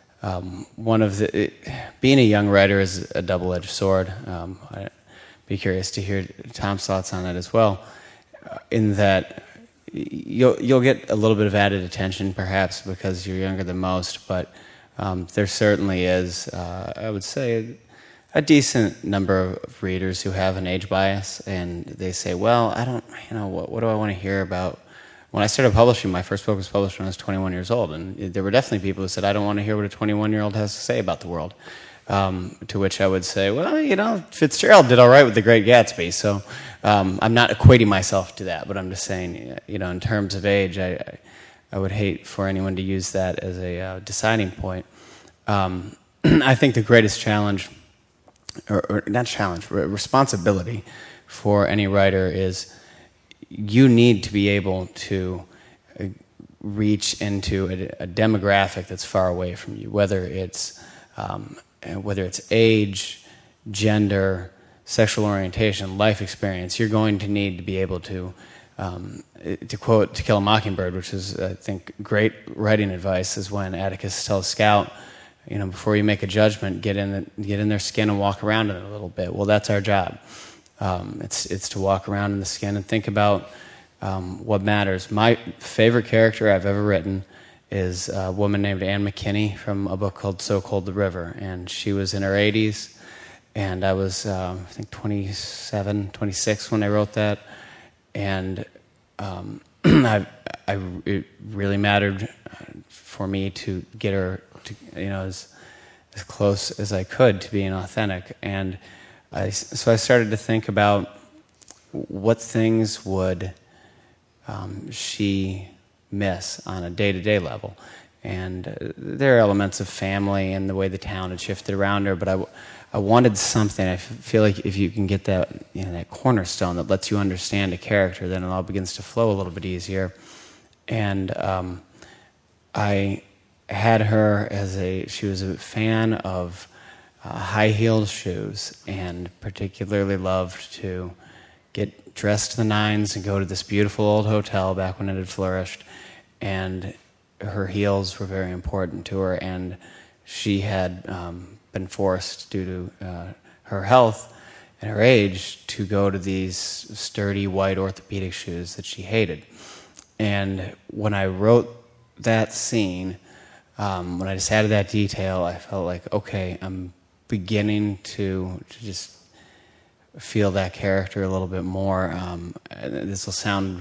being a young writer is a double-edged sword. I'd be curious to hear Tom's thoughts on that as well, in that you'll get a little bit of added attention, perhaps because you're younger than most, but there certainly is, I would say, a decent number of readers who have an age bias, and they say, well, I don't, what do I want to hear about? When I started publishing, my first book was published when I was 21 years old, and there were definitely people who said, I don't want to hear what a 21-year-old has to say about the world. To which I would say, well, Fitzgerald did all right with The Great Gatsby, so I'm not equating myself to that, but I'm just saying, in terms of age, I would hate for anyone to use that as a deciding point. I think the greatest challenge, or not challenge, responsibility for any writer is you need to be able to reach into a demographic that's far away from you, whether it's age, gender, sexual orientation, life experience. You're going to need to be able to quote To Kill a Mockingbird, which is, I think, great writing advice, is when Atticus tells Scout, before you make a judgment, get in their skin and walk around in it a little bit. Well, that's our job. It's to walk around in the skin and think about what matters. My favorite character I've ever written is a woman named Anne McKinney from a book called So Cold the River, and she was in her 80s, and I was, I think, 27, 26 when I wrote that, and it really mattered for me to get her to, as close as I could to being authentic, and so I started to think about what things would she miss on a day-to-day level. And there are elements of family and the way the town had shifted around her, but I wanted something. I feel like if you can get that, that cornerstone that lets you understand a character, then it all begins to flow a little bit easier. And I had her she was a fan of high-heeled shoes, and particularly loved to get dressed to the nines and go to this beautiful old hotel back when it had flourished. And her heels were very important to her, and she had been forced, due to her health and her age, to go to these sturdy white orthopedic shoes that she hated. And when I wrote that scene, when I just added that detail, I felt like, okay, I'm beginning to just feel that character a little bit more. This will sound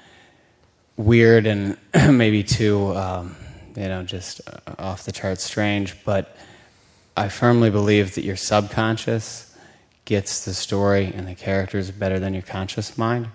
weird and maybe too, just off the charts strange, but I firmly believe that your subconscious gets the story and the characters better than your conscious mind.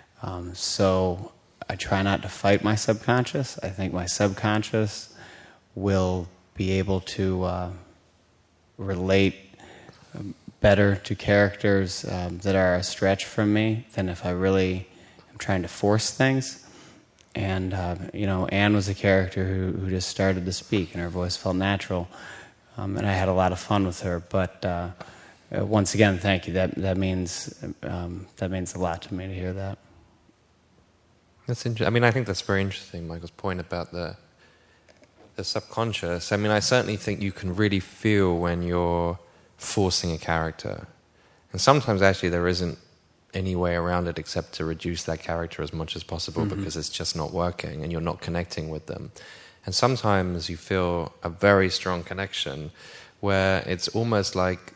So I try not to fight my subconscious. I think my subconscious will be able to relate better to characters that are a stretch from me than if I really am trying to force things. And, Anne was a character who just started to speak, and her voice felt natural. And I had a lot of fun with her. But once again, thank you. That means a lot to me to hear that. That's interesting. I mean, I think that's very interesting, Michael's point about the subconscious. I mean, I certainly think you can really feel when you're forcing a character. And sometimes, actually, there isn't any way around it except to reduce that character as much as possible because it's just not working and you're not connecting with them. And sometimes you feel a very strong connection where it's almost like,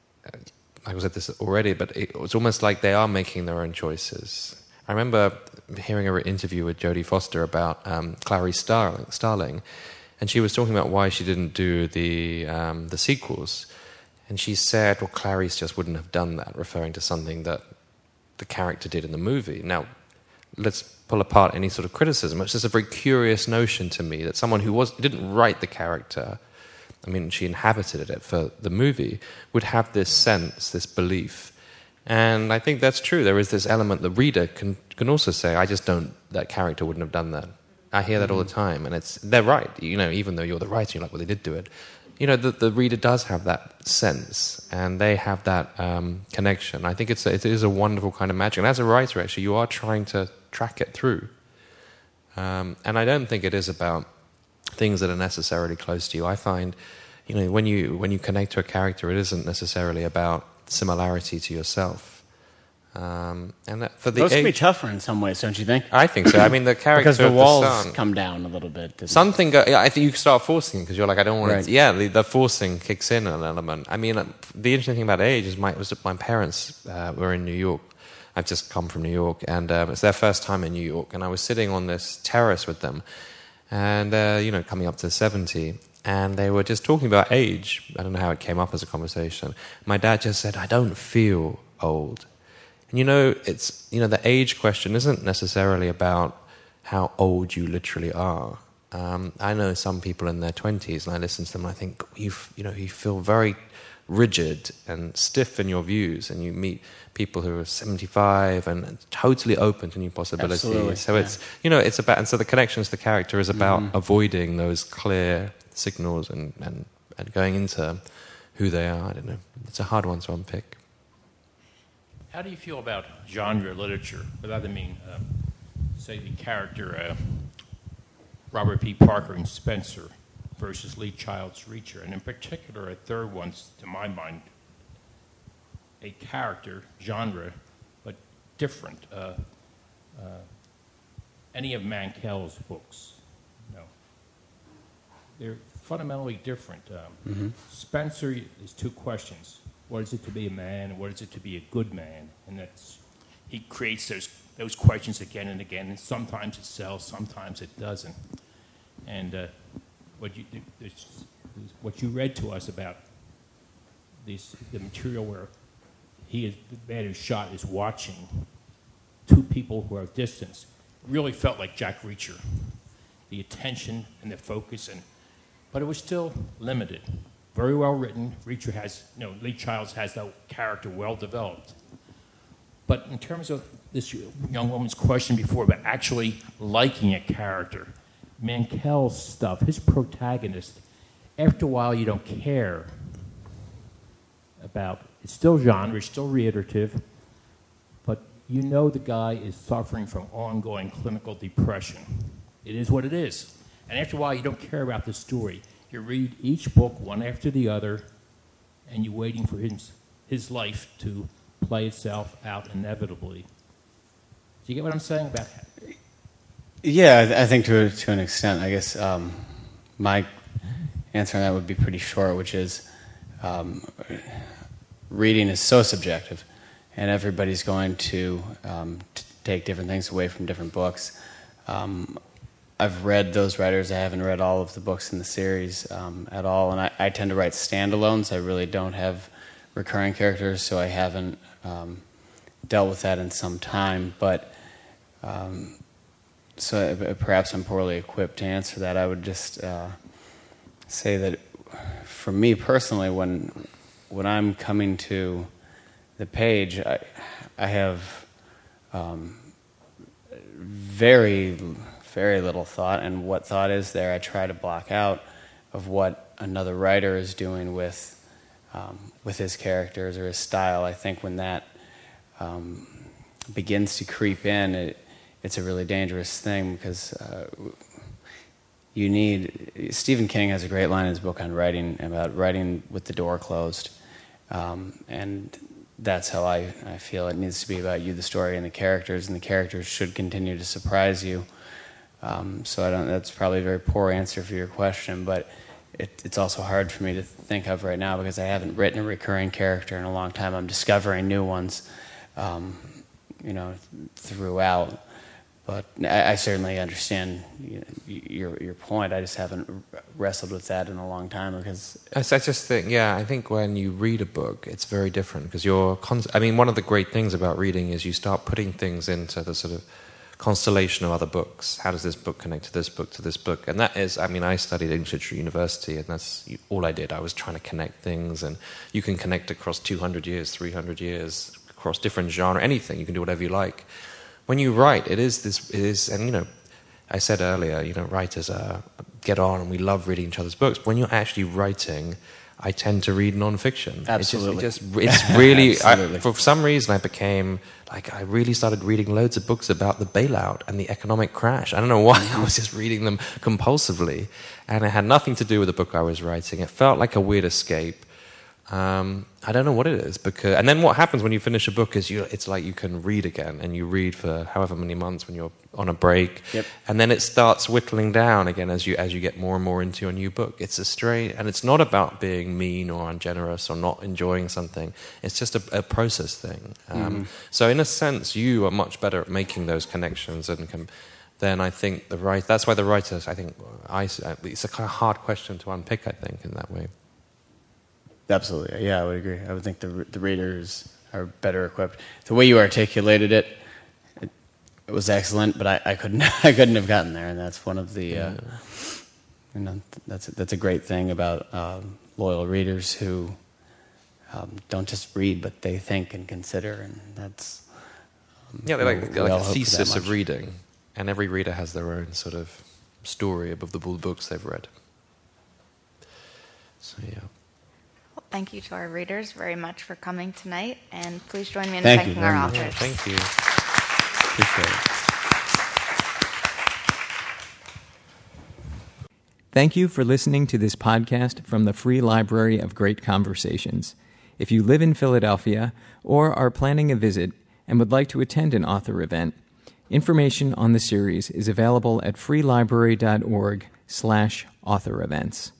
I said this already, but it's almost like they are making their own choices. I remember hearing an interview with Jodie Foster about Clarice Starling, and she was talking about why she didn't do the sequels. And she said, well, Clarice just wouldn't have done that, referring to something that the character did in the movie. Now, let's pull apart any sort of criticism. It's just a very curious notion to me that someone who didn't write the character, I mean, she inhabited it for the movie, would have this sense, this belief. And I think that's true. There is this element the reader can also say, that character wouldn't have done that. I hear that all the time, and they're right. Even though you're the writer, you're like, well, they did do it. The reader does have that sense, and they have that connection. I think it is a wonderful kind of magic. And as a writer, actually, you are trying to track it through. And I don't think it is about things that are necessarily close to you. I find, when you connect to a character, it isn't necessarily about similarity to yourself. And for the those can be tougher in some ways, don't you think? I think so. I mean, the character because the of walls the son, come down a little bit. Something. I think you start forcing because you're like, I don't want to. Yeah, the forcing kicks in an element. I mean, the interesting thing about age is my parents were in New York. I've just come from New York, and it's their first time in New York. And I was sitting on this terrace with them, and coming up to 70. And they were just talking about age. I don't know how it came up as a conversation. My dad just said, I don't feel old. And the age question isn't necessarily about how old you literally are. I know some people in their 20s, and I listen to them, and I think, you feel very rigid and stiff in your views, and you meet people who are 75 and totally open to new possibilities. Absolutely. So it's about, and so the connection to the character is about avoiding those clear signals and going into who they are. I don't know. It's a hard one to unpick. How do you feel about genre literature? By that I mean, say the character Robert P. Parker in Spencer versus Lee Child's Reacher, and in particular a third one, to my mind, a character, genre, but different. Any of Mankell's books, they're fundamentally different. Spencer is two questions. What is it to be a man, and what is it to be a good man? And he creates those questions again and again, and sometimes it sells, sometimes it doesn't. And what you read to us about the material where the man who's shot is watching two people who are at distance, really felt like Jack Reacher. The attention and the focus, but it was still limited. Very well written. Reacher Lee Childs has that character well developed. But in terms of this young woman's question before about actually liking a character, Mankell's stuff, his protagonist, after a while you don't care about, it's still genre, it's still reiterative, but you know the guy is suffering from ongoing clinical depression. It is what it is. And after a while, you don't care about the story. You read each book one after the other, and you're waiting for his life to play itself out inevitably. Do you get what I'm saying about that? Yeah, I think to an extent. I guess my answer on that would be pretty short, which is reading is so subjective, and everybody's going to take different things away from different books. I've read those writers. I haven't read all of the books in the series at all, and I tend to write standalones. I really don't have recurring characters, so I haven't dealt with that in some time. But so perhaps I'm poorly equipped to answer that. I would just say that for me personally, when I'm coming to the page, I have very little thought, and what thought is there, I try to block out of what another writer is doing with his characters or his style. I think when that begins to creep in, it's a really dangerous thing, because Stephen King has a great line in his book on writing, about writing with the door closed, and that's how I feel. It needs to be about you, the story, and the characters should continue to surprise you. So that's probably a very poor answer for your question, but it's also hard for me to think of right now because I haven't written a recurring character in a long time. I'm discovering new ones, throughout. But I certainly understand your point. I just haven't wrestled with that in a long time because I just think, I think when you read a book, it's very different because one of the great things about reading is you start putting things into the sort of constellation of other books. How does this book connect to this book, to this book? And that is, I studied English literature at university, and that's all I did. I was trying to connect things, and you can connect across 200 years, 300 years, across different genre, anything. You can do whatever you like. When you write, it is, and I said earlier, writers get on and we love reading each other's books. But when you're actually writing, I tend to read non-fiction. Absolutely. It's really, Absolutely. For some reason I really started reading loads of books about the bailout and the economic crash. I don't know why, I was just reading them compulsively. And it had nothing to do with the book I was writing. It felt like a weird escape. I don't know what it is, and then what happens when you finish a book is it's like you can read again, and you read for however many months when you're on a break, and then it starts whittling down again as you get more and more into your new book. It's a strange, and it's not about being mean or ungenerous or not enjoying something. It's just a process thing. So in a sense, you are much better at making those connections than I think the writer. That's why the writers, I think, it's a kind of hard question to unpick. I think in that way. Absolutely, yeah, I would agree. I would think the readers are better equipped. The way you articulated it was excellent, but I couldn't have gotten there, and that's one of the that's a great thing about loyal readers who don't just read, but they think and consider, and that's they're like a thesis of reading, and every reader has their own sort of story above the books they've read. So yeah. Thank you to our readers very much for coming tonight, and please join me in Thank thanking you our very much. authors. Thank you. Appreciate it. Thank you for listening to this podcast from the Free Library of Great Conversations. If you live in Philadelphia or are planning a visit and would like to attend an author event, information on the series is available at freelibrary.org/author events.